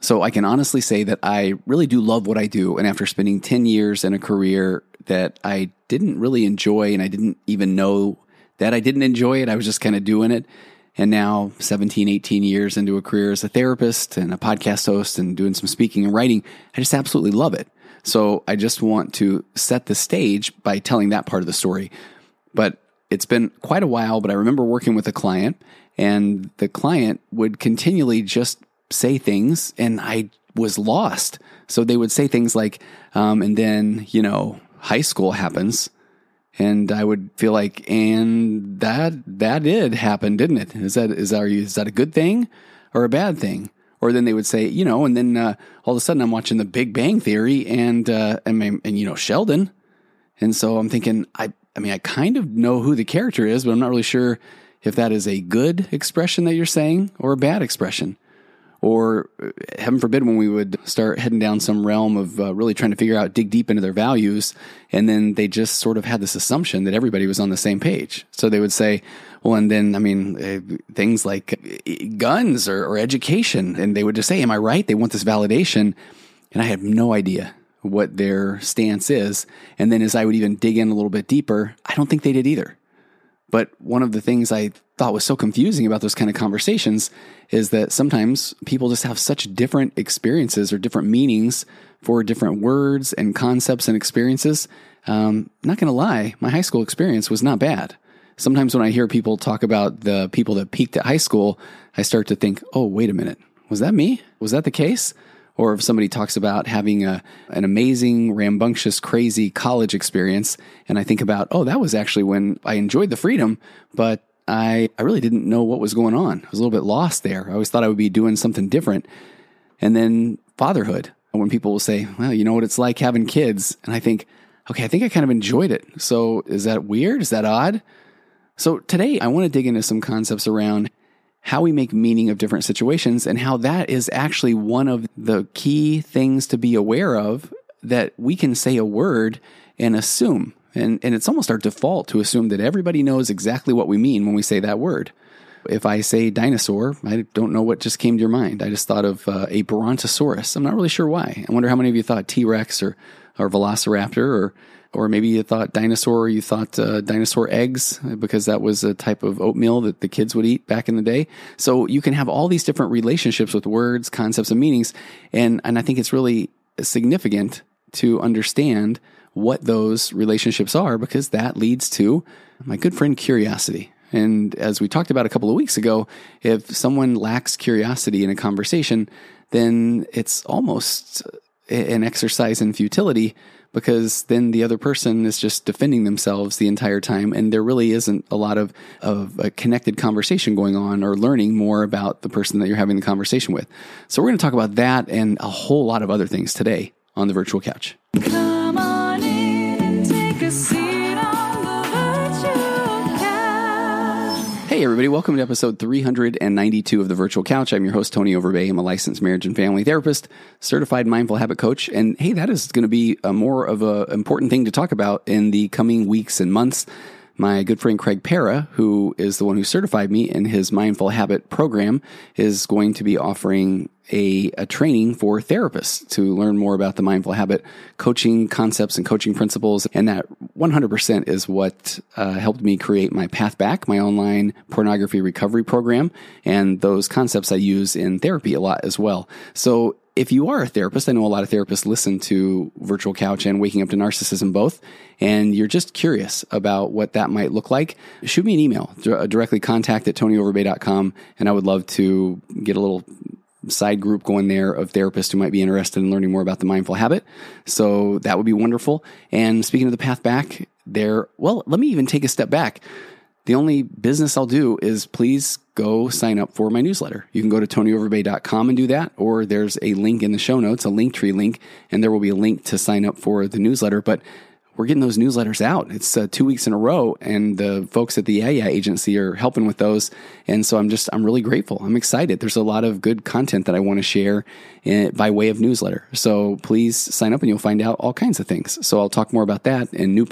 So I can honestly say that I really do love what I do. And after spending 10 years in a career that I didn't really enjoy, and I didn't even know that I didn't enjoy it, I was just kind of doing it. And now 17, 18 years into a career as a therapist and a podcast host and doing some speaking and writing, I just absolutely love it. So I just want to set the stage by telling that part of the story. But it's been quite a while, but I remember working with a client, and the client would continually just say things, and I was lost. So they would say things like, and then, high school happens. And I would feel like, and that did happen, didn't it? Is that a good thing or a bad thing? Or then they would say, and then all of a sudden I'm watching The Big Bang Theory and Sheldon. And so I'm thinking, I kind of know who the character is, but I'm not really sure if that is a good expression that you're saying or a bad expression. Or heaven forbid, when we would start heading down some realm of really trying to dig deep into their values, and then they just sort of had this assumption that everybody was on the same page. So they would say, well, and then, things like guns or education, and they would just say, am I right? They want this validation. And I have no idea what their stance is. And then as I would even dig in a little bit deeper, I don't think they did either. But one of the things I thought was so confusing about those kind of conversations is that sometimes people just have such different experiences or different meanings for different words and concepts and experiences. Not going to lie, my high school experience was not bad. Sometimes when I hear people talk about the people that peaked at high school, I start to think, oh, wait a minute. Was that me? Was that the case? Or if somebody talks about having an amazing, rambunctious, crazy college experience, and I think about, oh, that was actually when I enjoyed the freedom, but I really didn't know what was going on. I was a little bit lost there. I always thought I would be doing something different. And then fatherhood, when people will say, well, you know what it's like having kids. And I think, okay, I think I kind of enjoyed it. So is that weird? Is that odd? So today I want to dig into some concepts around how we make meaning of different situations and how that is actually one of the key things to be aware of, that we can say a word and assume. And it's almost our default to assume that everybody knows exactly what we mean when we say that word. If I say dinosaur, I don't know what just came to your mind. I just thought of a brontosaurus. I'm not really sure why. I wonder how many of you thought T-Rex or velociraptor, or maybe you thought dinosaur, or you thought dinosaur eggs, because that was a type of oatmeal that the kids would eat back in the day. So you can have all these different relationships with words, concepts, and meanings. And I think it's really significant to understand what those relationships are, because that leads to my good friend curiosity. And as we talked about a couple of weeks ago, if someone lacks curiosity in a conversation, then it's almost an exercise in futility, because then the other person is just defending themselves the entire time, and there really isn't a lot of a connected conversation going on or learning more about the person that you're having the conversation with. So we're going to talk about that and a whole lot of other things today on the Virtual Couch. Come on in and take a seat on the Virtual Couch. Hey everybody, welcome to episode 392 of the Virtual Couch. I'm your host, Tony Overbay. I'm a licensed marriage and family therapist, certified mindful habit coach, and hey, that is going to be more of an important thing to talk about in the coming weeks and months. My good friend Craig Para, who is the one who certified me in his mindful habit program, is going to be offering a training for therapists to learn more about the mindful habit coaching concepts and coaching principles. And that 100% is what helped me create my Path Back, my online pornography recovery program. And those concepts I use in therapy a lot as well. So if you are a therapist, I know a lot of therapists listen to Virtual Couch and Waking Up to Narcissism both, and you're just curious about what that might look like, shoot me an email, directly contact at tonyoverbay.com, and I would love to get a little side group going there of therapists who might be interested in learning more about the mindful habit. So that would be wonderful. And speaking of the Path Back, let me even take a step back. The only business I'll do is please go sign up for my newsletter. You can go to tonyoverbay.com and do that, or there's a link in the show notes, a Linktree link, and there will be a link to sign up for the newsletter. But we're getting those newsletters out. It's 2 weeks in a row, and the folks at the Yeah agency are helping with those. And so I'm really grateful. I'm excited. There's a lot of good content that I want to share by way of newsletter. So please sign up and you'll find out all kinds of things. So I'll talk more about that and new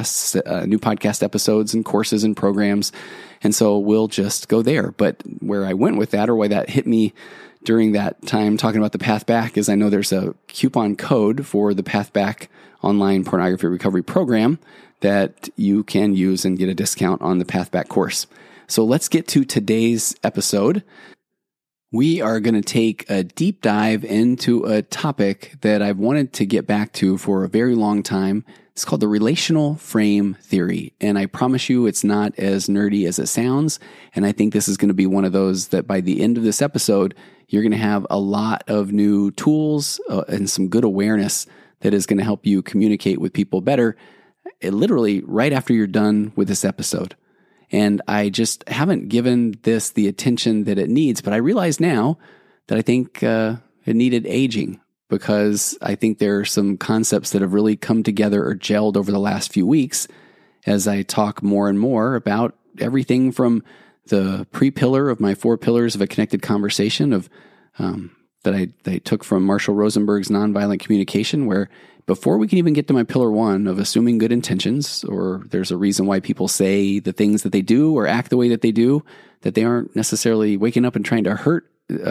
podcast episodes and courses and programs. And so we'll just go there. But where I went with that, or why that hit me during that time talking about the Path Back is I know there's a coupon code for the Path Back online pornography recovery program that you can use and get a discount on the Path Back course. So let's get to today's episode. We are going to take a deep dive into a topic that I've wanted to get back to for a very long time. It's called the relational frame theory. And I promise you it's not as nerdy as it sounds. And I think this is going to be one of those that by the end of this episode, you're going to have a lot of new tools and some good awareness that is going to help you communicate with people better, literally right after you're done with this episode. And I just haven't given this the attention that it needs, but I realize now that I think it needed aging, because I think there are some concepts that have really come together or gelled over the last few weeks as I talk more and more about everything from the pre-pillar of my 4 pillars of a connected conversation of that I took from Marshall Rosenberg's Nonviolent Communication, where before we can even get to my pillar 1 of assuming good intentions, or there's a reason why people say the things that they do or act the way that they do, that they aren't necessarily waking up and trying to hurt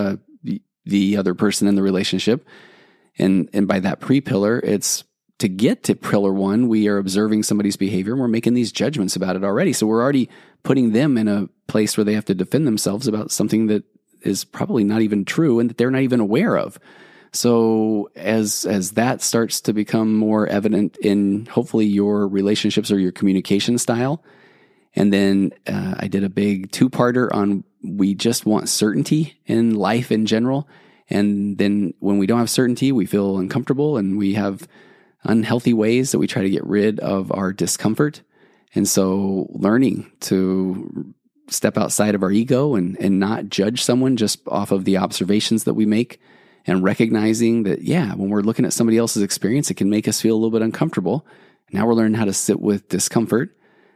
the other person in the relationship. And by that pre-pillar, it's to get to pillar 1, we are observing somebody's behavior and we're making these judgments about it already. So we're already putting them in a place where they have to defend themselves about something that is probably not even true and that they're not even aware of. So as that starts to become more evident in hopefully your relationships or your communication style, and then I did a big 2-parter on we just want certainty in life in general. And then when we don't have certainty, we feel uncomfortable and we have unhealthy ways that we try to get rid of our discomfort. And so learning to step outside of our ego and not judge someone just off of the observations that we make, and recognizing that, yeah, when we're looking at somebody else's experience, it can make us feel a little bit uncomfortable. Now we're learning how to sit with discomfort,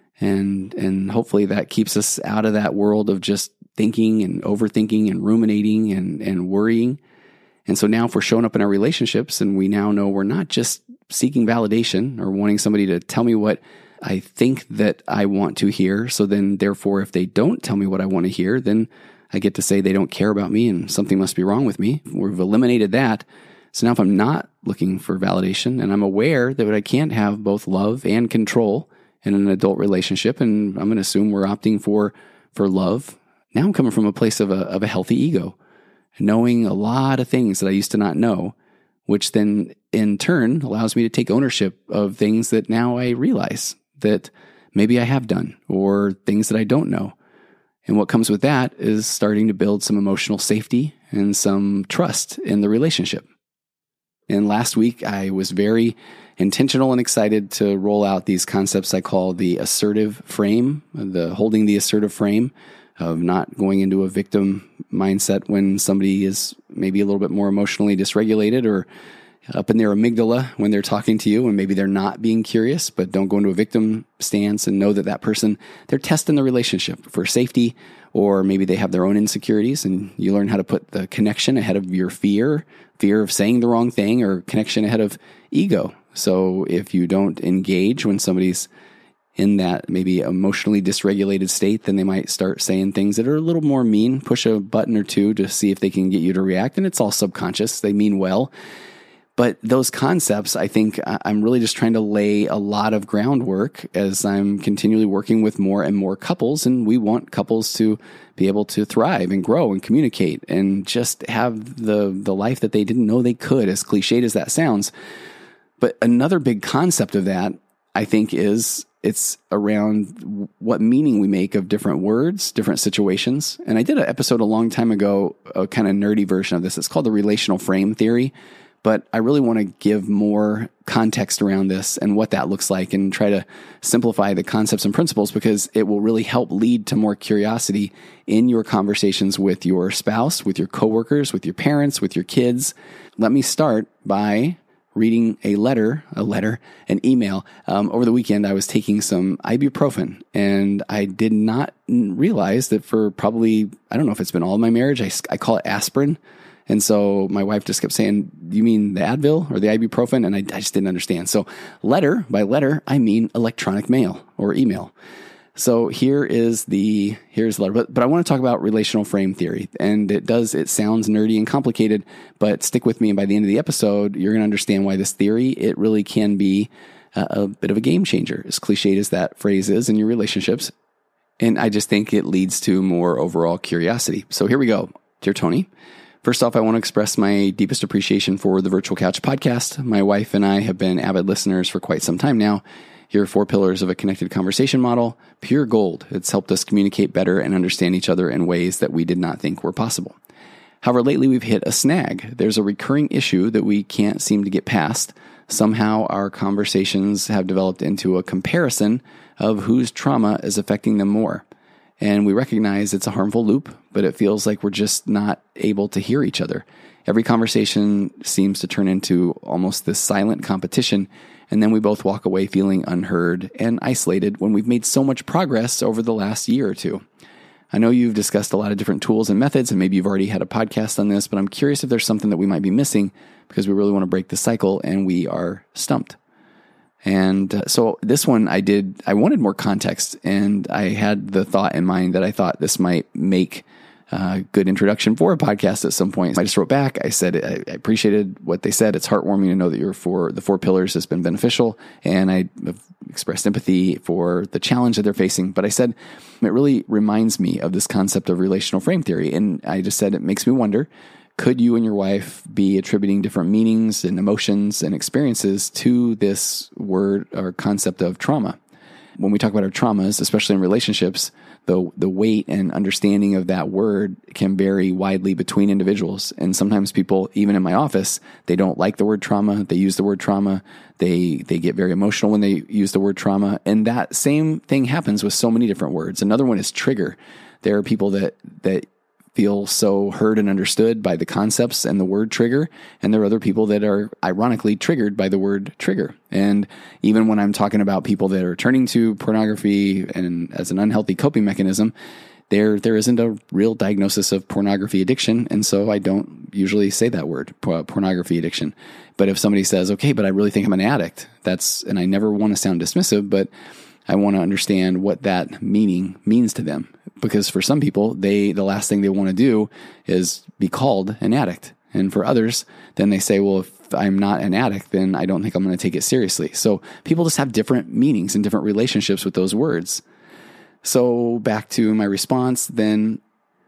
and hopefully that keeps us out of that world of just thinking and overthinking and ruminating and worrying. And so now if we're showing up in our relationships and we now know we're not just seeking validation or wanting somebody to tell me what I think that I want to hear. So then therefore, if they don't tell me what I want to hear, then I get to say they don't care about me and something must be wrong with me. We've eliminated that. So now if I'm not looking for validation and I'm aware that I can't have both love and control in an adult relationship, and I'm going to assume we're opting for love. Now I'm coming from a place of a healthy ego, knowing a lot of things that I used to not know, which then in turn allows me to take ownership of things that now I realize that maybe I have done, or things that I don't know. And what comes with that is starting to build some emotional safety and some trust in the relationship. And last week, I was very intentional and excited to roll out these concepts I call the assertive frame, holding the assertive frame of not going into a victim mindset when somebody is maybe a little bit more emotionally dysregulated or up in their amygdala when they're talking to you, and maybe they're not being curious, but don't go into a victim stance and know that person, they're testing the relationship for safety, or maybe they have their own insecurities, and you learn how to put the connection ahead of your fear of saying the wrong thing, or connection ahead of ego. So if you don't engage when somebody's in that maybe emotionally dysregulated state, then they might start saying things that are a little more mean, push a button or two to see if they can get you to react. And it's all subconscious. They mean well. But those concepts, I think I'm really just trying to lay a lot of groundwork as I'm continually working with more and more couples. And we want couples to be able to thrive and grow and communicate and just have the life that they didn't know they could, as cliched as that sounds. But another big concept of that, I think, is it's around what meaning we make of different words, different situations. And I did an episode a long time ago, a kind of nerdy version of this. It's called the relational frame theory. But I really want to give more context around this and what that looks like, and try to simplify the concepts and principles, because it will really help lead to more curiosity in your conversations with your spouse, with your coworkers, with your parents, with your kids. Let me start by reading an email. Over the weekend, I was taking some ibuprofen, and I did not realize that for probably, I don't know if it's been all of my marriage, I call it aspirin. And so my wife just kept saying, "You mean the Advil or the ibuprofen?" And I just didn't understand. So by letter, I mean electronic mail or email. So here's the letter, but I want to talk about relational frame theory, and it sounds nerdy and complicated, but stick with me, and by the end of the episode, you're going to understand why this theory, it really can be a bit of a game changer, as cliched as that phrase is in your relationships. And I just think it leads to more overall curiosity. So here we go. Dear Tony, first off, I want to express my deepest appreciation for the Virtual Couch podcast. My wife and I have been avid listeners for quite some time now. Your 4 pillars of a connected conversation model, pure gold. It's helped us communicate better and understand each other in ways that we did not think were possible. However, lately we've hit a snag. There's a recurring issue that we can't seem to get past. Somehow our conversations have developed into a comparison of whose trauma is affecting them more. And we recognize it's a harmful loop, but it feels like we're just not able to hear each other. Every conversation seems to turn into almost this silent competition, and then we both walk away feeling unheard and isolated when we've made so much progress over the last year or two. I know you've discussed a lot of different tools and methods, and maybe you've already had a podcast on this, but I'm curious if there's something that we might be missing because we really want to break the cycle and we are stumped. And so this one I wanted more context, and I had the thought in mind that I thought this might make a good introduction for a podcast at some point. I just wrote back. I said I appreciated what they said. It's heartwarming to know that the 4 pillars has been beneficial, and I have expressed empathy for the challenge that they're facing. But I said, it really reminds me of this concept of relational frame theory. And I just said, it makes me wonder, could you and your wife be attributing different meanings and emotions and experiences to this word or concept of trauma? When we talk about our traumas, especially in relationships, the weight and understanding of that word can vary widely between individuals. And sometimes people, even in my office, they don't like the word trauma. They use the word trauma. They get very emotional when they use the word trauma. And that same thing happens with so many different words. Another one is trigger. There are people that feel so heard and understood by the concepts and the word trigger. And there are other people that are ironically triggered by the word trigger. And even when I'm talking about people that are turning to pornography and as an unhealthy coping mechanism, there isn't a real diagnosis of pornography addiction. And so I don't usually say that word, pornography addiction. But if somebody says, okay, but I really think I'm an addict, and I never want to sound dismissive, but I want to understand what that meaning means to them. Because for some people, the last thing they want to do is be called an addict. And for others, then they say, well, if I'm not an addict, then I don't think I'm going to take it seriously. So people just have different meanings and different relationships with those words. So back to my response, then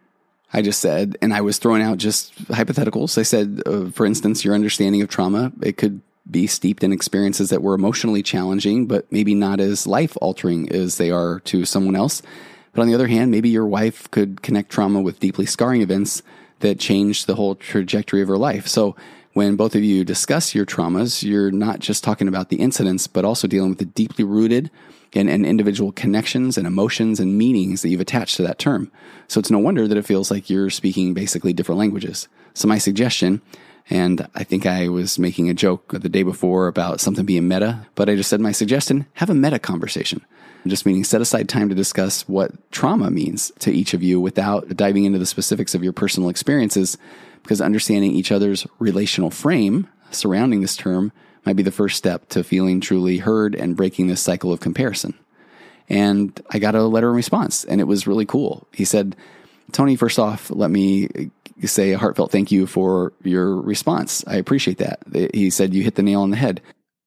I just said, and I was throwing out just hypotheticals. I said, for instance, your understanding of trauma, it could be steeped in experiences that were emotionally challenging, but maybe not as life-altering as they are to someone else. But on the other hand, maybe your wife could connect trauma with deeply scarring events that changed the whole trajectory of her life. So when both of you discuss your traumas, you're not just talking about the incidents, but also dealing with the deeply rooted and individual connections and emotions and meanings that you've attached to that term. So it's no wonder that it feels like you're speaking basically different languages. So my suggestion, and I think I was making a joke the day before about something being meta, but I just said my suggestion, have a meta conversation. Just meaning set aside time to discuss what trauma means to each of you without diving into the specifics of your personal experiences, because understanding each other's relational frame surrounding this term might be the first step to feeling truly heard and breaking this cycle of comparison. And I got a letter in response, and it was really cool. He said, Tony, first off, let me say a heartfelt thank you for your response. I appreciate that. He said, you hit the nail on the head.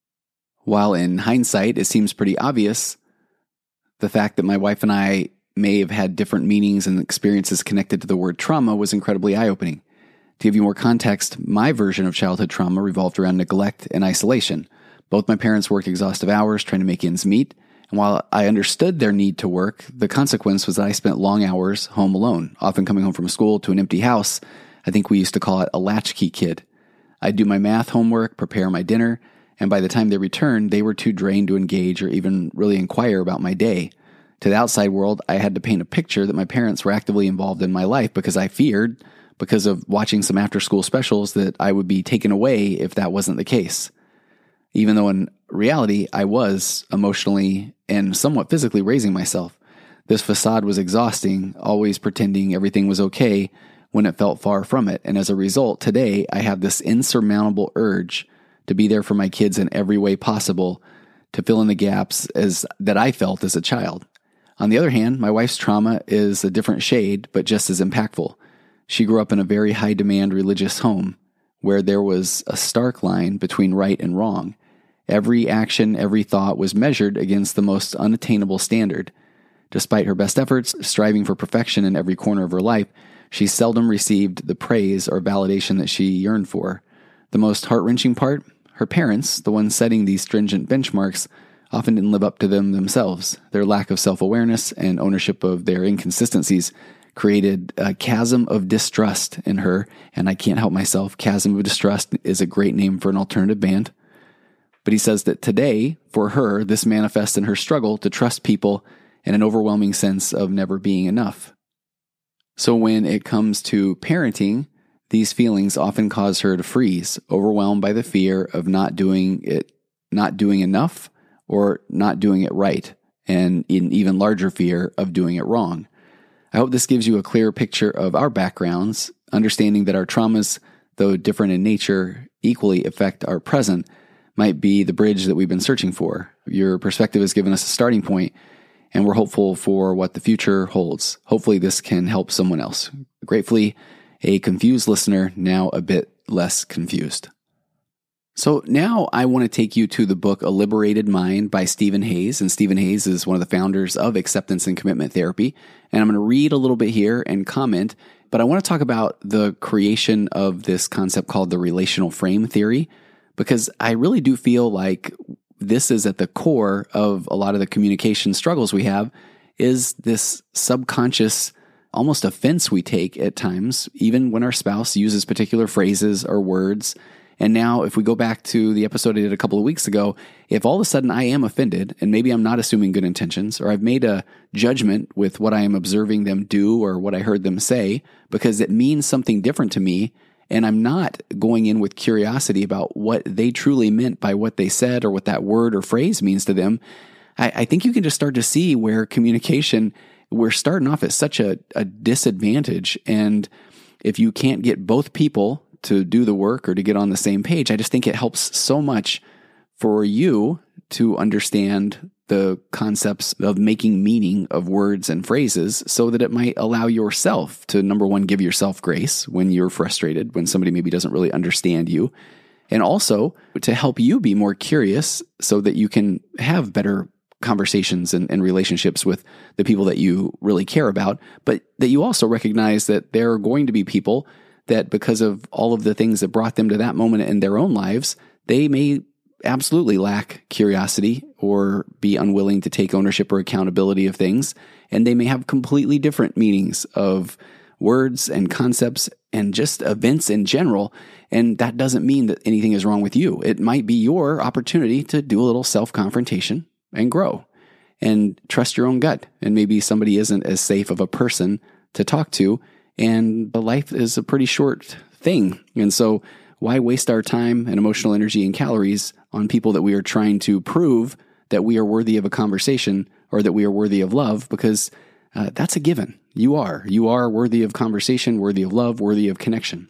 While in hindsight, it seems pretty obvious, the fact that my wife and I may have had different meanings and experiences connected to the word trauma was incredibly eye-opening. To give you more context, my version of childhood trauma revolved around neglect and isolation. Both my parents worked exhaustive hours trying to make ends meet, and while I understood their need to work, the consequence was that I spent long hours home alone, often coming home from school to an empty house. I think we used to call it a latchkey kid. I'd do my math homework, prepare my dinner, and by the time they returned, they were too drained to engage or even really inquire about my day. To the outside world, I had to paint a picture that my parents were actively involved in my life because I feared, because of watching some after-school specials, that I would be taken away if that wasn't the case. Even though in reality, I was emotionally and somewhat physically raising myself. This facade was exhausting, always pretending everything was okay when it felt far from it. And as a result, today, I have this insurmountable urge to be there for my kids in every way possible, to fill in the gaps that I felt as a child. On the other hand, my wife's trauma is a different shade, but just as impactful. She grew up in a very high-demand religious home where there was a stark line between right and wrong. Every action, every thought was measured against the most unattainable standard. Despite her best efforts, striving for perfection in every corner of her life, she seldom received the praise or validation that she yearned for. The most heart-wrenching part? Her parents, the ones setting these stringent benchmarks, often didn't live up to them themselves. Their lack of self-awareness and ownership of their inconsistencies created a chasm of distrust in her, and I can't help myself. Chasm of Distrust is a great name for an alternative band. But he says that today, for her, this manifests in her struggle to trust people and an overwhelming sense of never being enough. So when it comes to parenting, these feelings often cause her to freeze, overwhelmed by the fear of not doing enough, or not doing it right, and an even larger fear of doing it wrong. I hope this gives you a clear picture of our backgrounds, understanding that our traumas, though different in nature, equally affect our present, might be the bridge that we've been searching for. Your perspective has given us a starting point, and we're hopeful for what the future holds. Hopefully this can help someone else. Gratefully, a confused listener, now a bit less confused. So now I want to take you to the book A Liberated Mind by Stephen Hayes. And Stephen Hayes is one of the founders of acceptance and commitment therapy. And I'm going to read a little bit here and comment, but I want to talk about the creation of this concept called the relational frame theory, because I really do feel like this is at the core of a lot of the communication struggles we have, is this subconscious almost offense we take at times, even when our spouse uses particular phrases or words. And now if we go back to the episode I did a couple of weeks ago, if all of a sudden I am offended, and maybe I'm not assuming good intentions, or I've made a judgment with what I am observing them do or what I heard them say, because it means something different to me, and I'm not going in with curiosity about what they truly meant by what they said or what that word or phrase means to them, I think you can just start to see where communication, we're starting off at such a disadvantage. And if you can't get both people to do the work or to get on the same page, I just think it helps so much for you to understand the concepts of making meaning of words and phrases so that it might allow yourself to, number one, give yourself grace when you're frustrated, when somebody maybe doesn't really understand you, and also to help you be more curious so that you can have better conversations and relationships with the people that you really care about, but that you also recognize that there are going to be people that because of all of the things that brought them to that moment in their own lives, they may absolutely lack curiosity or be unwilling to take ownership or accountability of things. And they may have completely different meanings of words and concepts and just events in general. And that doesn't mean that anything is wrong with you. It might be your opportunity to do a little self-confrontation and grow and trust your own gut. And maybe somebody isn't as safe of a person to talk to, and the life is a pretty short thing. And so why waste our time and emotional energy and calories on people that we are trying to prove that we are worthy of a conversation or that we are worthy of love? Because that's a given. You are worthy of conversation, worthy of love, worthy of connection.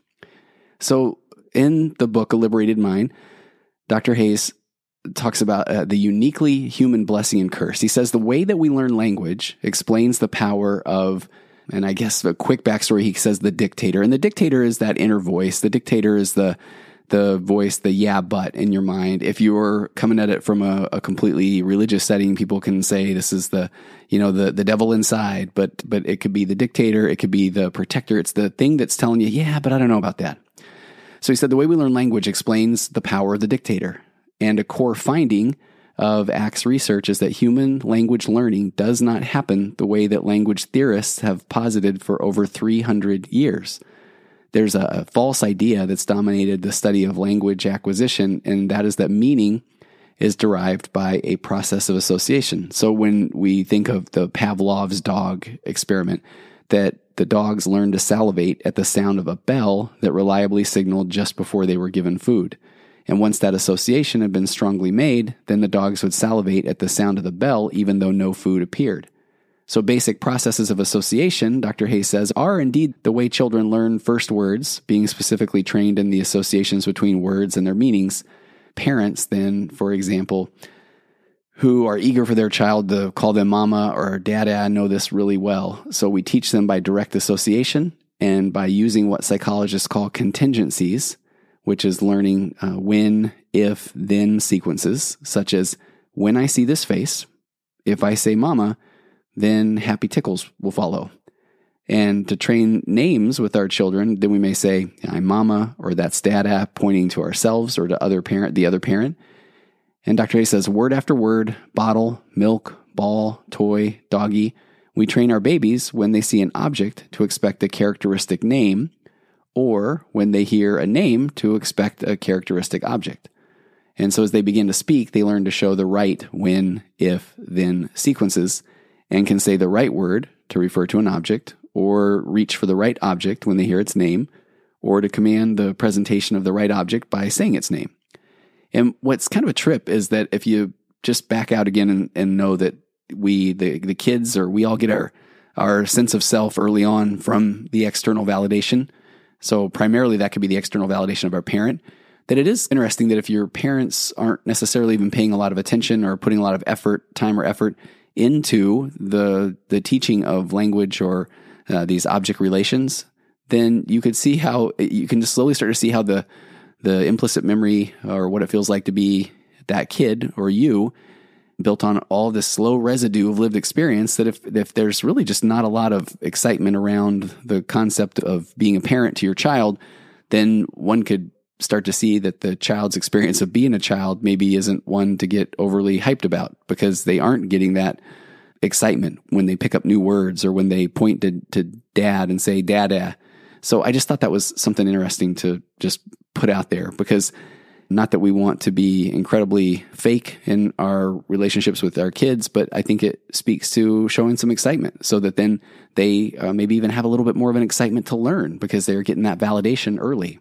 So in the book, A Liberated Mind, Dr. Hayes talks about the uniquely human blessing and curse. He says the way that we learn language explains the power of, and I guess a quick backstory, he says the dictator. And the dictator is that inner voice. The dictator is the voice, the yeah, but in your mind. If you're coming at it from a completely religious setting, people can say this is the devil inside, but it could be the dictator. It could be the protector. It's the thing that's telling you, yeah, but I don't know about that. So he said the way we learn language explains the power of the dictator. And a core finding of ACTS research is that human language learning does not happen the way that language theorists have posited for over 300 years. There's a false idea that's dominated the study of language acquisition, and that is that meaning is derived by a process of association. So when we think of the Pavlov's dog experiment, that the dogs learned to salivate at the sound of a bell that reliably signaled just before they were given food. And once that association had been strongly made, then the dogs would salivate at the sound of the bell even though no food appeared. So basic processes of association, Dr. Hayes says, are indeed the way children learn first words, being specifically trained in the associations between words and their meanings. Parents then, for example, who are eager for their child to call them mama or dada know this really well. So we teach them by direct association and by using what psychologists call contingencies, which is learning when, if, then sequences, such as when I see this face, if I say mama, then happy tickles will follow. And to train names with our children, then we may say, I'm mama, or that's dada, pointing to ourselves or to the other parent. And Dr. Hayes says, word after word, bottle, milk, ball, toy, doggy. We train our babies when they see an object to expect a characteristic name, or when they hear a name to expect a characteristic object. And so as they begin to speak, they learn to show the right when, if, then sequences, and can say the right word to refer to an object, or reach for the right object when they hear its name, or to command the presentation of the right object by saying its name. And what's kind of a trip is that if you just back out again and know that the kids, or we all get our sense of self early on from the external validation. So primarily that could be the external validation of our parent. That it is interesting that if your parents aren't necessarily even paying a lot of attention or putting a lot of time or effort into the teaching of language or these object relations, then you can just slowly start to see how the implicit memory, or what it feels like to be that kid or you, built on all this slow residue of lived experience, that if there's really just not a lot of excitement around the concept of being a parent to your child, then one could start to see that the child's experience of being a child maybe isn't one to get overly hyped about, because they aren't getting that excitement when they pick up new words or when they point to dad and say dada. So I just thought that was something interesting to just put out there, because not that we want to be incredibly fake in our relationships with our kids, but I think it speaks to showing some excitement so that then they maybe even have a little bit more of an excitement to learn because they're getting that validation early.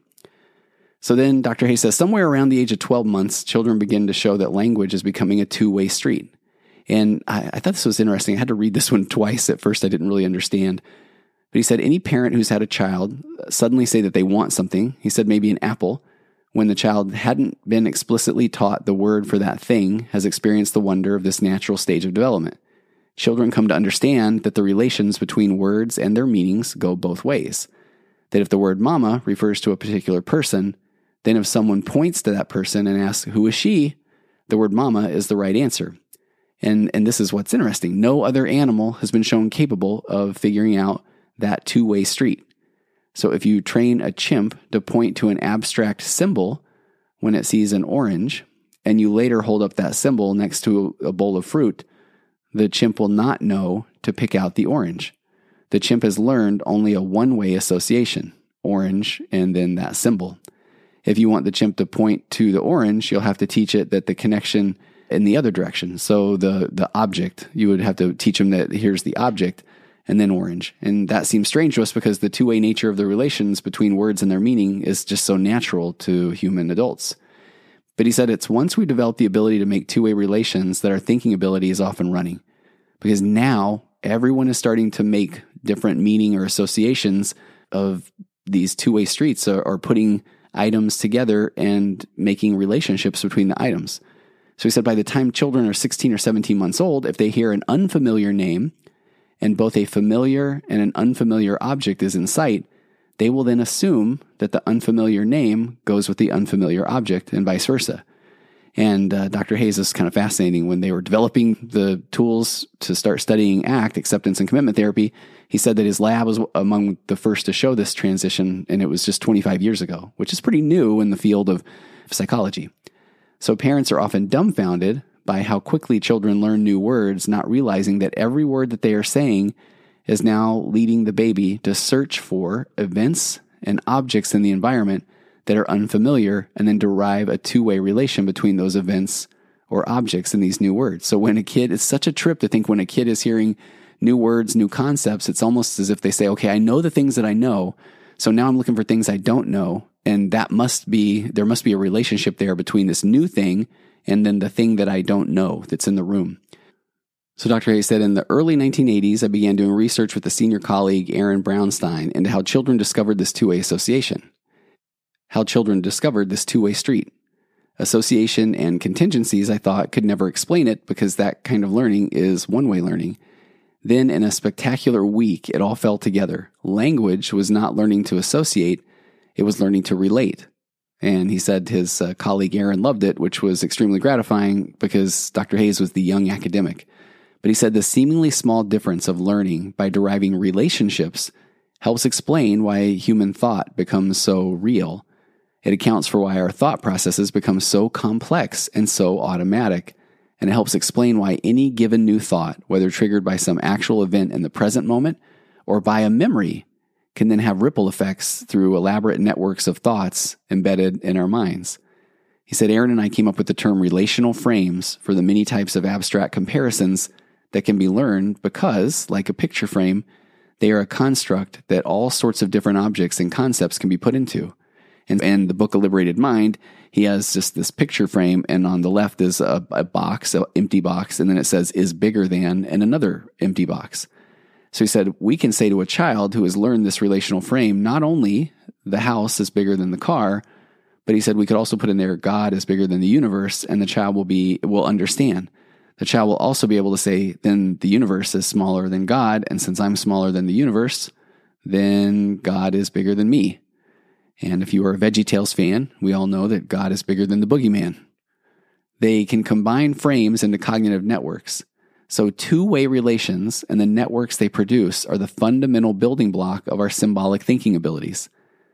So then Dr. Hayes says somewhere around the age of 12 months, children begin to show that language is becoming a two-way street. And I thought this was interesting. I had to read this one twice. At first, I didn't really understand. But he said any parent who's had a child suddenly say that they want something, he said maybe an apple, when the child hadn't been explicitly taught the word for that thing, has experienced the wonder of this natural stage of development. Children come to understand that the relations between words and their meanings go both ways. That if the word mama refers to a particular person, then if someone points to that person and asks, who is she? The word mama is the right answer. And this is what's interesting. No other animal has been shown capable of figuring out that two-way street. So if you train a chimp to point to an abstract symbol when it sees an orange, and you later hold up that symbol next to a bowl of fruit, the chimp will not know to pick out the orange. The chimp has learned only a one-way association, orange and then that symbol. If you want the chimp to point to the orange, you'll have to teach it that the connection in the other direction. So the object, you would have to teach them that here's the object and then orange. And that seems strange to us because the two-way nature of the relations between words and their meaning is just so natural to human adults. But he said it's once we develop the ability to make two-way relations that our thinking ability is off and running. Because now everyone is starting to make different meaning or associations of these two-way streets, or putting items together and making relationships between the items. So he said by the time children are 16 or 17 months old, if they hear an unfamiliar name and both a familiar and an unfamiliar object is in sight, they will then assume that the unfamiliar name goes with the unfamiliar object and vice versa. And Dr. Hayes is kind of fascinating. When they were developing the tools to start studying ACT, acceptance and commitment therapy, he said that his lab was among the first to show this transition, and it was just 25 years ago, which is pretty new in the field of psychology. So parents are often dumbfounded by how quickly children learn new words, not realizing that every word that they are saying is now leading the baby to search for events and objects in the environment that are unfamiliar, and then derive a two-way relation between those events or objects in these new words. So when a kid, it's such a trip to think when a kid is hearing new words, new concepts, it's almost as if they say, okay, I know the things that I know, so now I'm looking for things I don't know, and there must be a relationship there between this new thing and then the thing that I don't know that's in the room. So Dr. Hayes said, in the early 1980s, I began doing research with a senior colleague, Aaron Brownstein, into how children discovered this two-way association. How children discovered this two-way street. Association and contingencies, I thought, could never explain it because that kind of learning is one-way learning. Then in a spectacular week, it all fell together. Language was not learning to associate, it was learning to relate. And he said his colleague Aaron loved it, which was extremely gratifying because Dr. Hayes was the young academic. But he said the seemingly small difference of learning by deriving relationships helps explain why human thought becomes so real. It accounts for why our thought processes become so complex and so automatic. And it helps explain why any given new thought, whether triggered by some actual event in the present moment or by a memory, can then have ripple effects through elaborate networks of thoughts embedded in our minds. He said, Aaron and I came up with the term relational frames for the many types of abstract comparisons that can be learned because, like a picture frame, they are a construct that all sorts of different objects and concepts can be put into. And in the book, A Liberated Mind, he has just this picture frame, and on the left is a box, an empty box, and then it says, is bigger than, and another empty box. So he said, we can say to a child who has learned this relational frame, not only the house is bigger than the car, but he said we could also put in there God is bigger than the universe, and the child will understand. The child will also be able to say, then the universe is smaller than God, and since I'm smaller than the universe, then God is bigger than me. And if you are a VeggieTales fan, we all know that God is bigger than the boogeyman. They can combine frames into cognitive networks. So two-way relations and the networks they produce are the fundamental building block of our symbolic thinking abilities.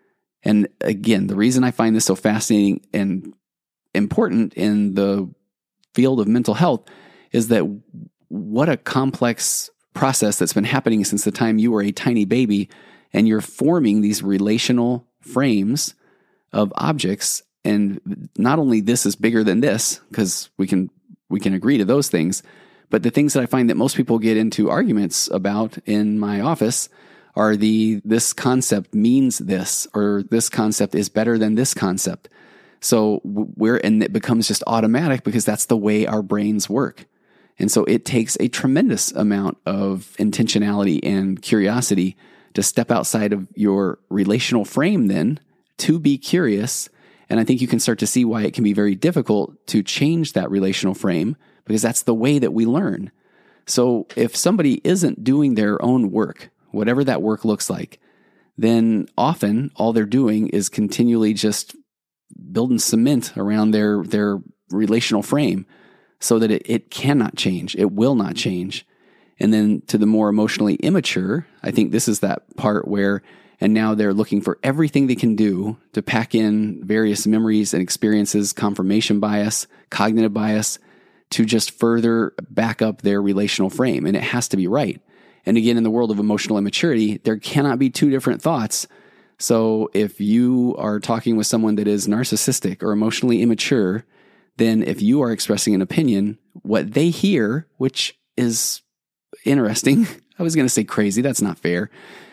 And again, the reason I find this so fascinating and important in the field of mental health is that what a complex process that's been happening since the time you were a tiny baby, and you're forming these relational frames of objects. And not only this is bigger than this, because we can agree to those things, but the things that I find that most people get into arguments about in my office are this concept means this, or this concept is better than this concept. So and it becomes just automatic because that's the way our brains work. And so it takes a tremendous amount of intentionality and curiosity to step outside of your relational frame then to be curious. And I think you can start to see why it can be very difficult to change that relational frame, because that's the way that we learn. So if somebody isn't doing their own work, whatever that work looks like, then often all they're doing is continually just building cement around their relational frame so that it cannot change. It will not change. And then to the more emotionally immature, I think this is that part where, and now they're looking for everything they can do to pack in various memories and experiences, confirmation bias, cognitive bias, to just further back up their relational frame. And it has to be right. And again, in the world of emotional immaturity, there cannot be two different thoughts. So if you are talking with someone that is narcissistic or emotionally immature, then if you are expressing an opinion, what they hear, which is interesting, I was going to say crazy, that's not fair,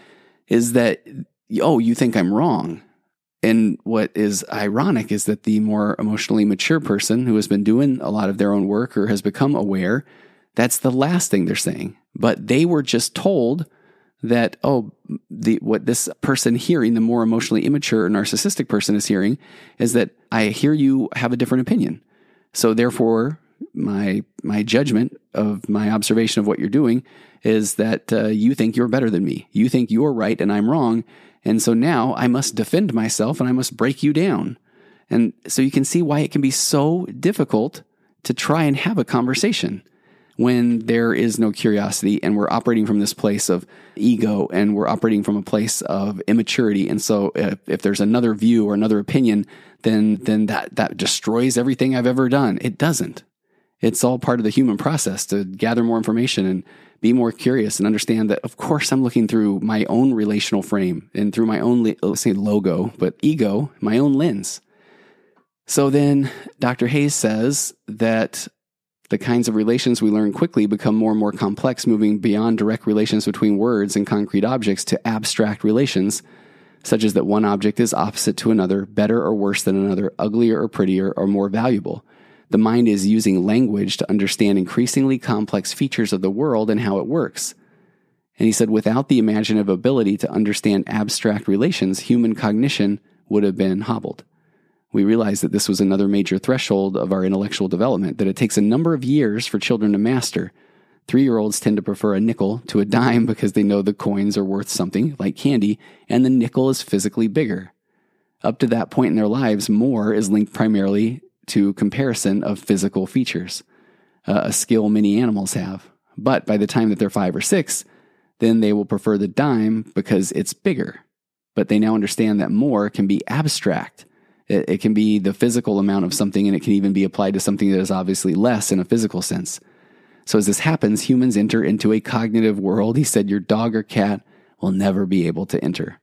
is that, oh, you think I'm wrong. And what is ironic is that the more emotionally mature person who has been doing a lot of their own work or has become aware, that's the last thing they're saying. But they were just told that, what this person hearing, the more emotionally immature or narcissistic person is hearing, is that I hear you have a different opinion. So therefore, my judgment of my observation of what you're doing is that you think you're better than me. You think you're right and I'm wrong. And so now I must defend myself and I must break you down. And so you can see why it can be so difficult to try and have a conversation when there is no curiosity and we're operating from this place of ego and we're operating from a place of immaturity. And so if there's another view or another opinion, then that destroys everything I've ever done. It doesn't. It's all part of the human process to gather more information and be more curious and understand that, of course, I'm looking through my own relational frame and through my own, let's say logo, but ego, my own lens. So then Dr. Hayes says that the kinds of relations we learn quickly become more and more complex, moving beyond direct relations between words and concrete objects to abstract relations, such as that one object is opposite to another, better or worse than another, uglier or prettier, or more valuable. The mind is using language to understand increasingly complex features of the world and how it works. And he said, without the imaginative ability to understand abstract relations, human cognition would have been hobbled. we realized that this was another major threshold of our intellectual development, that it takes a number of years for children to master. 3-year-olds tend to prefer a nickel to a dime because they know the coins are worth something, like candy, and the nickel is physically bigger. Up to that point in their lives, more is linked primarily to comparison of physical features, a skill many animals have. But by the time that they're 5 or 6, then they will prefer the dime because it's bigger. But they now understand that more can be abstract. It can be the physical amount of something, and it can even be applied to something that is obviously less in a physical sense. So as this happens, humans enter into a cognitive world, he said, your dog or cat will never be able to enter.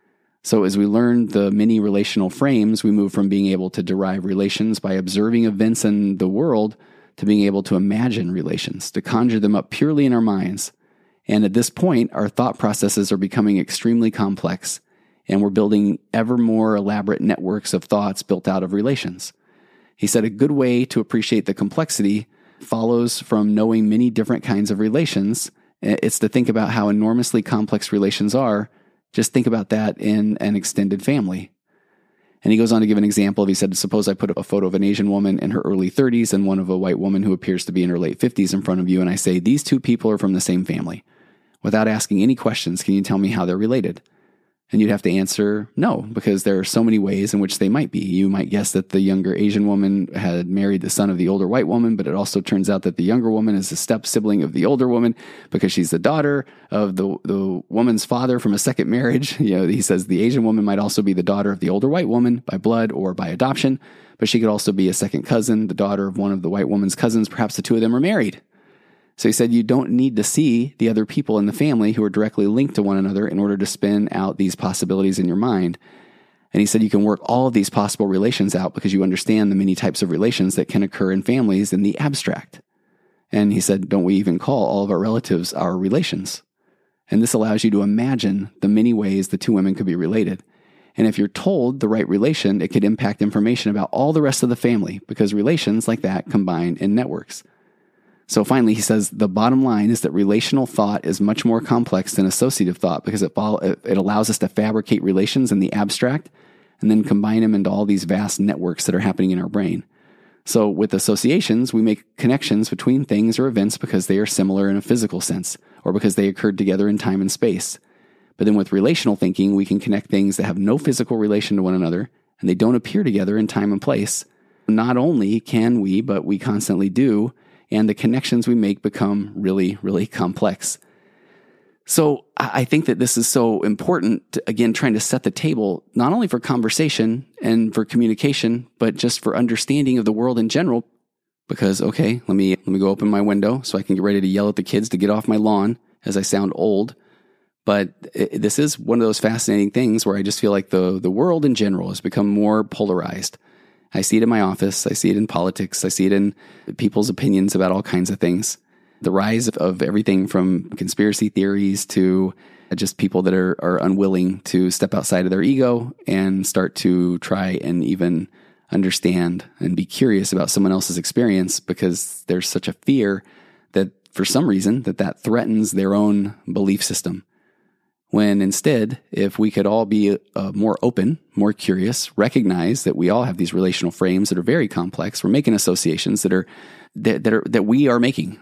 So as we learn the many relational frames, we move from being able to derive relations by observing events in the world to being able to imagine relations, to conjure them up purely in our minds. And at this point, our thought processes are becoming extremely complex, and we're building ever more elaborate networks of thoughts built out of relations. He said a good way to appreciate the complexity follows from knowing many different kinds of relations. It's to think about how enormously complex relations are. Just think about that in an extended family. And he goes on to give an example. He said, suppose I put a photo of an Asian woman in her early 30s and one of a white woman who appears to be in her late 50s in front of you, and I say, these two people are from the same family. Without asking any questions, can you tell me how they're related? And you'd have to answer no, because there are so many ways in which they might be. You might guess that the younger Asian woman had married the son of the older white woman, but it also turns out that the younger woman is a step sibling of the older woman because she's the daughter of the woman's father from a second marriage. He says the Asian woman might also be the daughter of the older white woman by blood or by adoption, but she could also be a second cousin, the daughter of one of the white woman's cousins. Perhaps the two of them are married. So he said you don't need to see the other people in the family who are directly linked to one another in order to spin out these possibilities in your mind. And he said you can work all of these possible relations out because you understand the many types of relations that can occur in families in the abstract. And he said, don't we even call all of our relatives our relations? And this allows you to imagine the many ways the two women could be related. And if you're told the right relation, it could impact information about all the rest of the family because relations like that combine in networks. So finally, he says, the bottom line is that relational thought is much more complex than associative thought because it allows us to fabricate relations in the abstract and then combine them into all these vast networks that are happening in our brain. So with associations, we make connections between things or events because they are similar in a physical sense or because they occurred together in time and space. But then with relational thinking, we can connect things that have no physical relation to one another and they don't appear together in time and place. Not only can we, but we constantly do, and the connections we make become really, really complex. So I think that this is so important, again, trying to set the table, not only for conversation and for communication, but just for understanding of the world in general. Because, okay, let me go open my window so I can get ready to yell at the kids to get off my lawn as I sound old. But this is one of those fascinating things where I just feel like the world in general has become more polarized. I see it in my office. I see it in politics. I see it in people's opinions about all kinds of things. The rise of everything from conspiracy theories to just people that are unwilling to step outside of their ego and start to try and even understand and be curious about someone else's experience because there's such a fear that for some reason that threatens their own belief system. When instead, if we could all be more open, more curious, recognize that we all have these relational frames that are very complex. We're making associations that we are making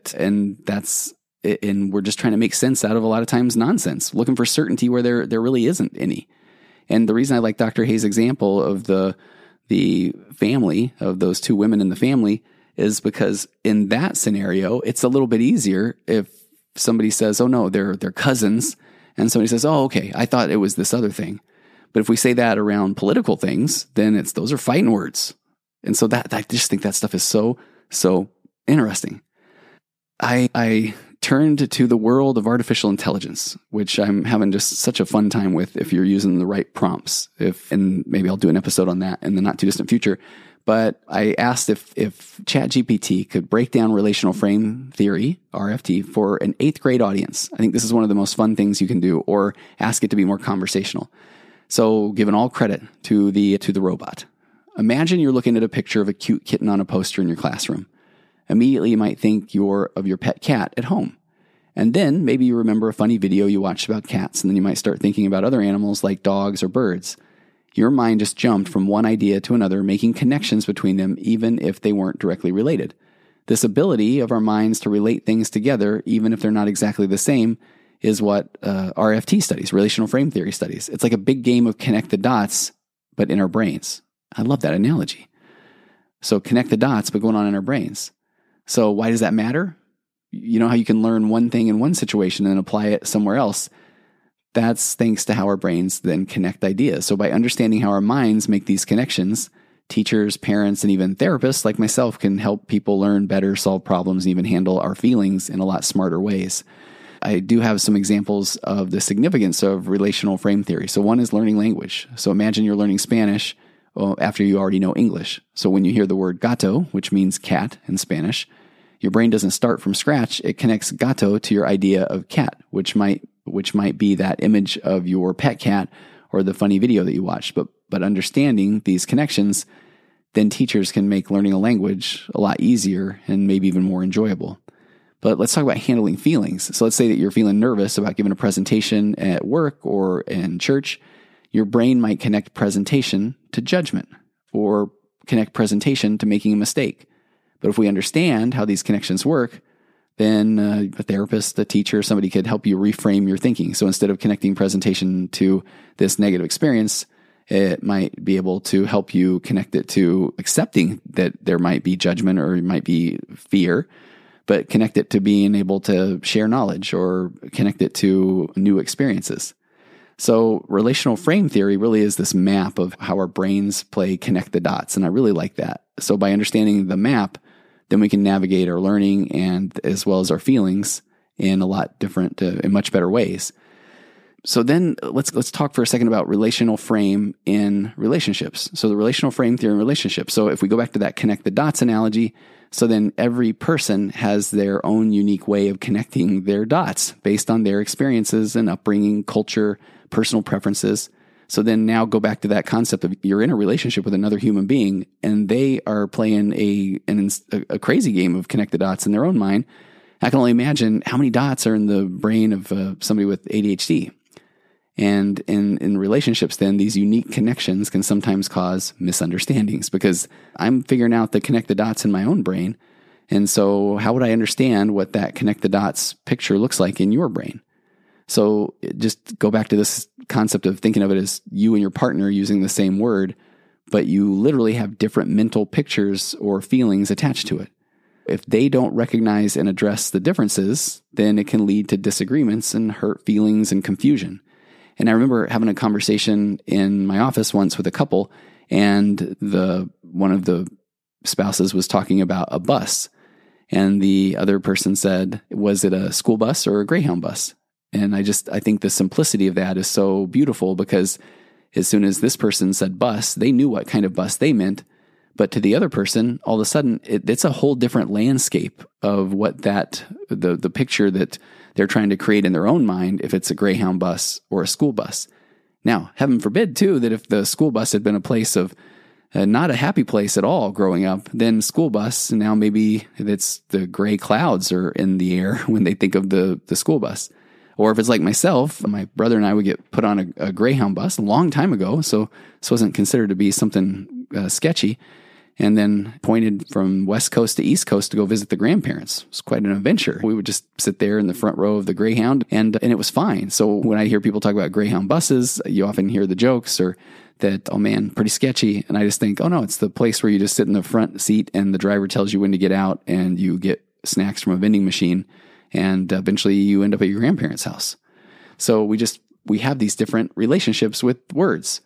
and we're just trying to make sense out of a lot of times nonsense, looking for certainty where there really isn't any. And the reason I like Dr. Hayes' example of the family of those two women in the family is because in that scenario, it's a little bit easier if somebody says, "Oh no, they're cousins." And somebody says, "Oh, okay, I thought it was this other thing." But if we say that around political things, then those are fighting words. And so I just think that stuff is so interesting. I turned to the world of artificial intelligence, which I'm having just such a fun time with if you're using the right prompts. And maybe I'll do an episode on that in the not too distant future. But I asked if ChatGPT could break down relational frame theory, RFT, for an 8th grade audience. I think this is one of the most fun things you can do, or ask it to be more conversational. So giving all credit to the robot. Imagine you're looking at a picture of a cute kitten on a poster in your classroom. Immediately you might think of your pet cat at home. And then maybe you remember a funny video you watched about cats, and then you might start thinking about other animals like dogs or birds. Your mind just jumped from one idea to another, making connections between them, even if they weren't directly related. This ability of our minds to relate things together, even if they're not exactly the same, is what RFT studies, relational frame theory studies. It's like a big game of connect the dots, but in our brains. I love that analogy. So connect the dots, but going on in our brains. So why does that matter? You know how you can learn one thing in one situation and then apply it somewhere else? That's thanks to how our brains then connect ideas. So by understanding how our minds make these connections, teachers, parents, and even therapists like myself can help people learn better, solve problems, and even handle our feelings in a lot smarter ways. I do have some examples of the significance of relational frame theory. So one is learning language. So imagine you're learning Spanish after you already know English. So when you hear the word gato, which means cat in Spanish, your brain doesn't start from scratch. It connects gato to your idea of cat, which might be that image of your pet cat or the funny video that you watched. But understanding these connections, then teachers can make learning a language a lot easier and maybe even more enjoyable. But let's talk about handling feelings. So let's say that you're feeling nervous about giving a presentation at work or in church. Your brain might connect presentation to judgment or connect presentation to making a mistake. But if we understand how these connections work, then a therapist, a teacher, somebody could help you reframe your thinking. So instead of connecting presentation to this negative experience, it might be able to help you connect it to accepting that there might be judgment or it might be fear, but connect it to being able to share knowledge or connect it to new experiences. So relational frame theory really is this map of how our brains play connect the dots. And I really like that. So by understanding the map, then we can navigate our learning and as well as our feelings in a lot different, in much better ways. So then let's talk for a second about relational frame in relationships. So the relational frame theory in relationships. So if we go back to that connect the dots analogy, so then every person has their own unique way of connecting their dots based on their experiences and upbringing, culture, personal preferences. So then now go back to that concept of you're in a relationship with another human being and they are playing a crazy game of connect the dots in their own mind. I can only imagine how many dots are in the brain of somebody with ADHD. And in relationships, then these unique connections can sometimes cause misunderstandings because I'm figuring out the connect the dots in my own brain. And so how would I understand what that connect the dots picture looks like in your brain? So just go back to this concept of thinking of it as you and your partner using the same word, but you literally have different mental pictures or feelings attached to it. If they don't recognize and address the differences, then it can lead to disagreements and hurt feelings and confusion. And I remember having a conversation in my office once with a couple, and one of the spouses was talking about a bus, and the other person said, was it a school bus or a Greyhound bus? And I think the simplicity of that is so beautiful because as soon as this person said bus, they knew what kind of bus they meant. But to the other person, all of a sudden, it's a whole different landscape of what the picture that they're trying to create in their own mind, if it's a Greyhound bus or a school bus. Now, heaven forbid, too, that if the school bus had been a place of not a happy place at all growing up, then school bus, now maybe it's the gray clouds are in the air when they think of the school bus. Or if it's like myself, my brother and I would get put on a Greyhound bus a long time ago, so this wasn't considered to be something sketchy, and then pointed from West Coast to East Coast to go visit the grandparents. It was quite an adventure. We would just sit there in the front row of the Greyhound, and it was fine. So when I hear people talk about Greyhound buses, you often hear the jokes or that, oh man, pretty sketchy. And I just think, oh no, it's the place where you just sit in the front seat and the driver tells you when to get out and you get snacks from a vending machine. And eventually you end up at your grandparents' house. So we have these different relationships with words.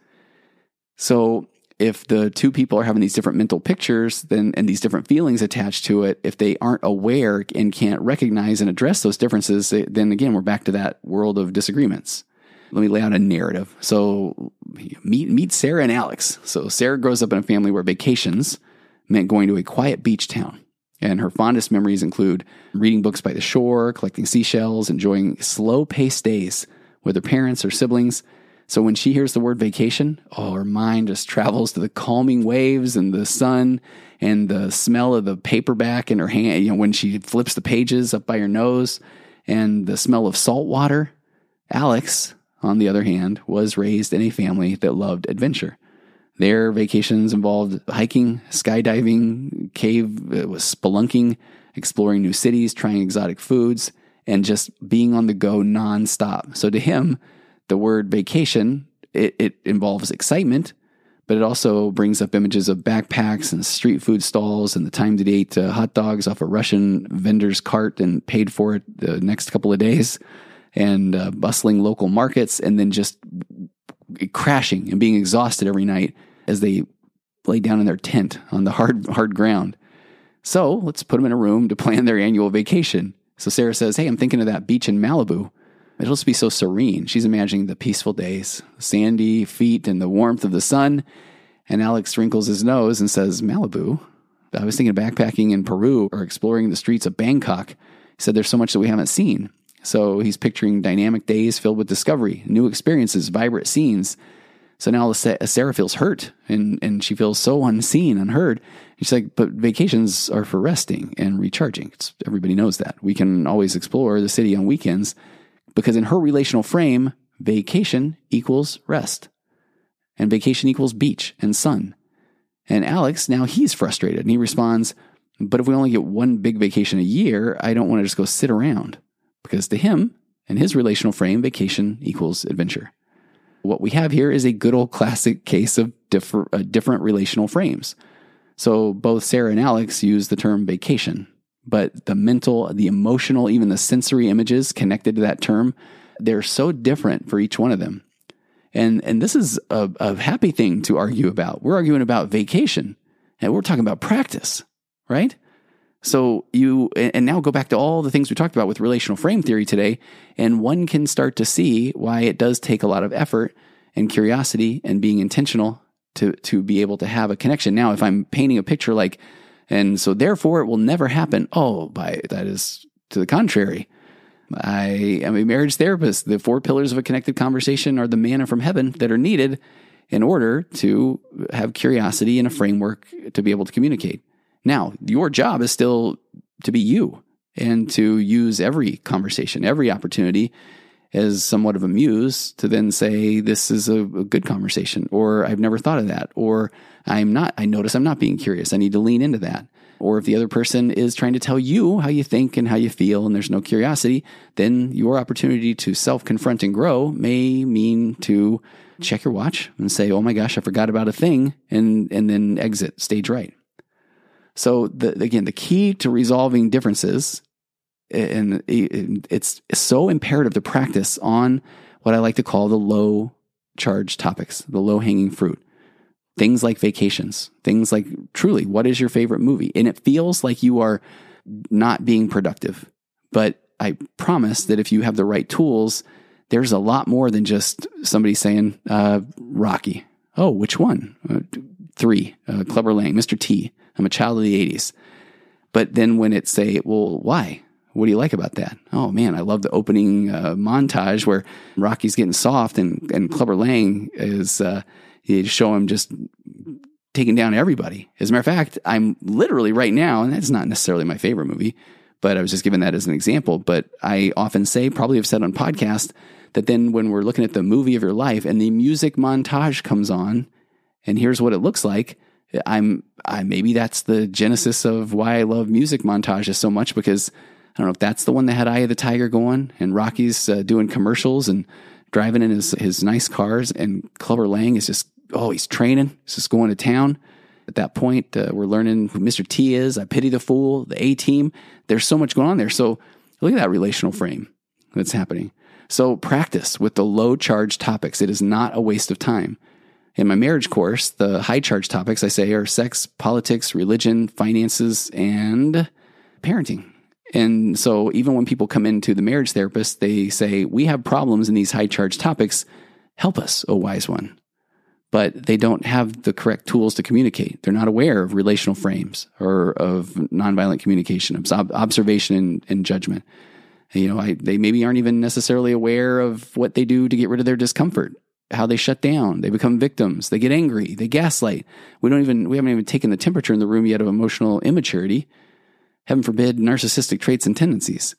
So if the two people are having these different mental pictures and these different feelings attached to it, if they aren't aware and can't recognize and address those differences, then again, we're back to that world of disagreements. Let me lay out a narrative. So meet Sarah and Alex. So Sarah grows up in a family where vacations meant going to a quiet beach town. And her fondest memories include reading books by the shore, collecting seashells, enjoying slow-paced days with her parents or siblings. So when she hears the word vacation, her mind just travels to the calming waves and the sun and the smell of the paperback in her hand, when she flips the pages up by her nose, and the smell of salt water. Alex, on the other hand, was raised in a family that loved adventure. Their vacations involved hiking, skydiving, spelunking, exploring new cities, trying exotic foods, and just being on the go nonstop. So to him, the word vacation, it involves excitement, but it also brings up images of backpacks and street food stalls and the time that he ate hot dogs off a Russian vendor's cart and paid for it the next couple of days, and bustling local markets, and then just crashing and being exhausted every night as they lay down in their tent on the hard ground. So let's put them in a room to plan their annual vacation. So Sarah says, hey, I'm thinking of that beach in Malibu. It'll just be so serene. She's imagining the peaceful days, sandy feet and the warmth of the sun. And Alex wrinkles his nose and says, Malibu? I was thinking of backpacking in Peru or exploring the streets of Bangkok. He said there's so much that we haven't seen. So he's picturing dynamic days filled with discovery, new experiences, vibrant scenes. So now Sarah feels hurt and she feels so unseen, unheard. And she's like, but vacations are for resting and recharging. Everybody knows that. We can always explore the city on weekends because in her relational frame, vacation equals rest and vacation equals beach and sun. And Alex, now he's frustrated and he responds, but if we only get one big vacation a year, I don't want to just go sit around. Because to him, in his relational frame, vacation equals adventure. What we have here is a good old classic case of different relational frames. So both Sarah and Alex use the term vacation, but the mental, the emotional, even the sensory images connected to that term, they're so different for each one of them. And this is a happy thing to argue about. We're arguing about vacation, and we're talking about practice, right? So and now go back to all the things we talked about with relational frame theory today, and one can start to see why it does take a lot of effort and curiosity and being intentional to be able to have a connection. Now, if I'm painting a picture like, and so therefore it will never happen. That is to the contrary. I am a marriage therapist. The 4 pillars of a connected conversation are the manna from heaven that are needed in order to have curiosity and a framework to be able to communicate. Now, your job is still to be you and to use every conversation, every opportunity as somewhat of a muse to then say, this is a good conversation, or I've never thought of that, or I notice I'm not being curious. I need to lean into that. Or if the other person is trying to tell you how you think and how you feel and there's no curiosity, then your opportunity to self-confront and grow may mean to check your watch and say, oh my gosh, I forgot about a thing, and then exit stage right. So the key to resolving differences, and it's so imperative to practice on what I like to call the low charge topics, the low hanging fruit. Things like vacations, things like truly, what is your favorite movie? And it feels like you are not being productive, but I promise that if you have the right tools, there's a lot more than just somebody saying, Rocky. Oh, which one? 3, Clubber Lang, Mr. T. I'm a child of the 80s. But then when it's why? What do you like about that? Oh man, I love the opening montage where Rocky's getting soft and Clubber Lang is, you show him just taking down everybody. As a matter of fact, I'm literally right now, and that's not necessarily my favorite movie, but I was just giving that as an example. But I often say, probably have said on podcast, that then when we're looking at the movie of your life and the music montage comes on, and here's what it looks like, maybe that's the genesis of why I love music montages so much, because I don't know if that's the one that had Eye of the Tiger going and Rocky's doing commercials and driving in his nice cars, and Clubber Lang is just, he's training. He's just going to town. At that point, we're learning who Mr. T is. I Pity the Fool, the A-Team. There's so much going on there. So look at that relational frame that's happening. So practice with the low charge topics. It is not a waste of time. In my marriage course, the high charge topics I say are sex, politics, religion, finances, and parenting. And so even when people come into the marriage therapist, they say, we have problems in these high charge topics. Help us, O wise one. But they don't have the correct tools to communicate. They're not aware of relational frames or of nonviolent communication, of observation and judgment. They maybe aren't even necessarily aware of what they do to get rid of their discomfort, how they shut down, they become victims, they get angry, they gaslight. We haven't even taken the temperature in the room yet of emotional immaturity. Heaven forbid, narcissistic traits and tendencies.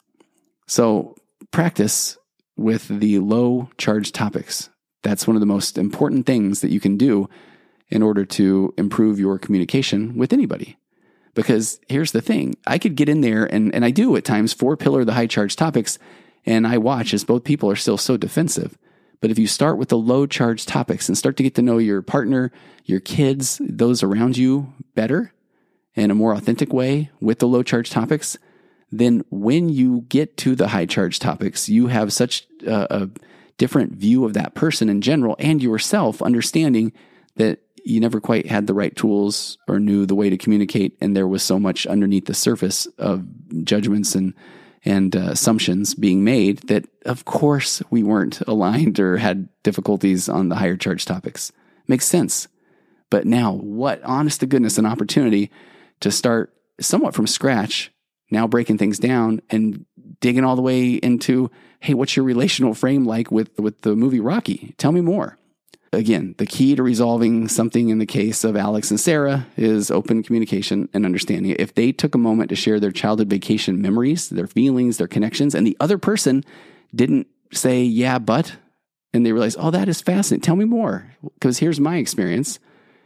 So practice with the low charge topics. That's one of the most important things that you can do in order to improve your communication with anybody. Because here's the thing, I could get in there, and I do at times, 4-pillar the high charge topics, and I watch as both people are still so defensive. But if you start with the low charge topics and start to get to know your partner, your kids, those around you better in a more authentic way with the low charge topics, then when you get to the high charge topics, you have such a different view of that person in general and yourself, understanding that you never quite had the right tools or knew the way to communicate. And there was so much underneath the surface of judgments and assumptions being made that, of course, we weren't aligned or had difficulties on the higher charge topics. Makes sense. But now, what, honest to goodness, an opportunity to start somewhat from scratch, now breaking things down and digging all the way into, hey, what's your relational frame like with the movie Rocky? Tell me more. Again, the key to resolving something in the case of Alex and Sarah is open communication and understanding. If they took a moment to share their childhood vacation memories, their feelings, their connections, and the other person didn't say, yeah, but, and they realize, oh, that is fascinating. Tell me more, because here's my experience.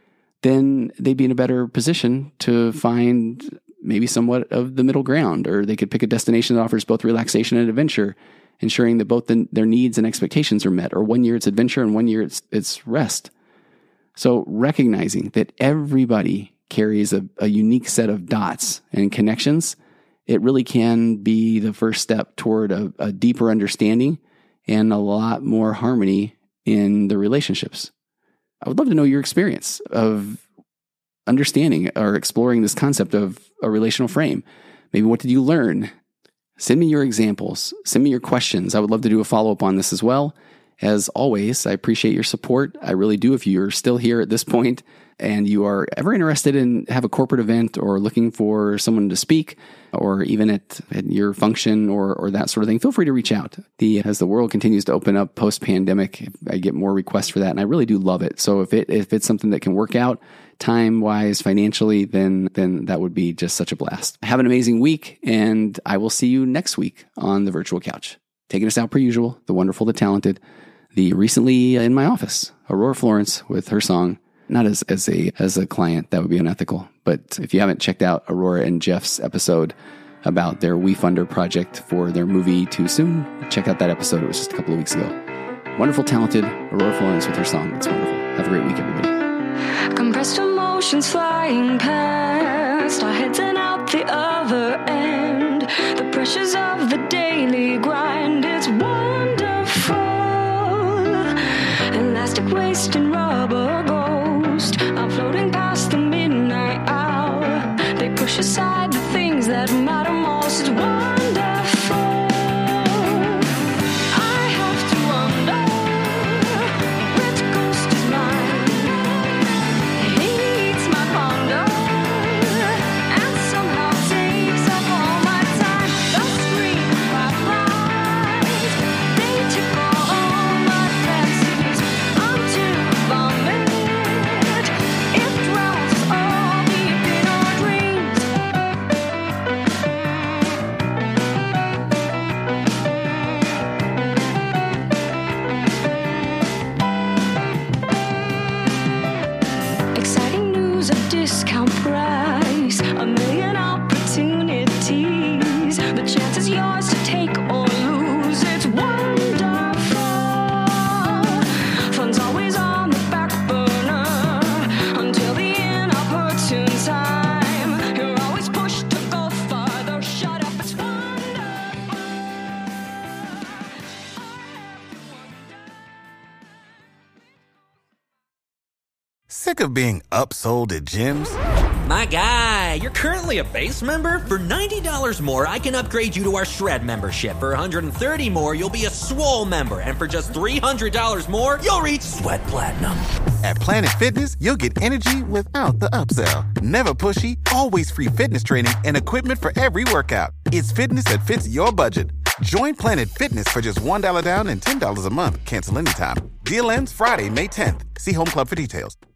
Then they'd be in a better position to find maybe somewhat of the middle ground, or they could pick a destination that offers both relaxation and adventure, ensuring that both their needs and expectations are met, or 1 year it's adventure and 1 year it's rest. So recognizing that everybody carries a unique set of dots and connections, it really can be the first step toward a deeper understanding and a lot more harmony in the relationships. I would love to know your experience of understanding or exploring this concept of a relational frame. Maybe what did you learn? Send me your examples. Send me your questions. I would love to do a follow-up on this as well. As always, I appreciate your support. I really do. If you're still here at this point and you are ever interested in have a corporate event or looking for someone to speak, or even at your function or that sort of thing, feel free to reach out. As the world continues to open up post-pandemic, I get more requests for that, and I really do love it. So if it's something that can work out time-wise, financially, then that would be just such a blast. Have an amazing week, and I will see you next week on the Virtual Couch. Taking us out per usual, the wonderful, the talented, the recently in my office, Aurora Florence with her song. Not as a client, that would be unethical. But if you haven't checked out Aurora and Jeff's episode about their WeFunder project for their movie Too Soon, check out that episode. It was just a couple of weeks ago. Wonderful, talented Aurora Florence with her song. It's wonderful. Have a great week, everybody. Compressed emotions flying past, our heads and out the other end. The pressures of the daily grind, it's wonderful. Elastic waste and rubber ghost, I'm floating past the midnight hour. They push aside the things that matter most. It's wonderful. I have to wonder which ghost is mine. He eats my ponder and somehow takes up all my time. The scream of fireflies, they tickle all my fancies. I'm too vomit. It drowns us all deep in our dreams. Exciting news, a discount price, a million opportunities. The chance is yours to take or lose. It's wonderful. Fun's always on the back burner until the inopportune time. You're always pushed to go farther. Shut up, it's wonderful. Sick of being upsold at gyms? My guy, you're currently a base member? For $90 more, I can upgrade you to our Shred membership. For $130 more, you'll be a Swole member. And for just $300 more, you'll reach Sweat Platinum. At Planet Fitness, you'll get energy without the upsell. Never pushy, always free fitness training and equipment for every workout. It's fitness that fits your budget. Join Planet Fitness for just $1 down and $10 a month. Cancel anytime. Deal ends Friday, May 10th. See Home Club for details.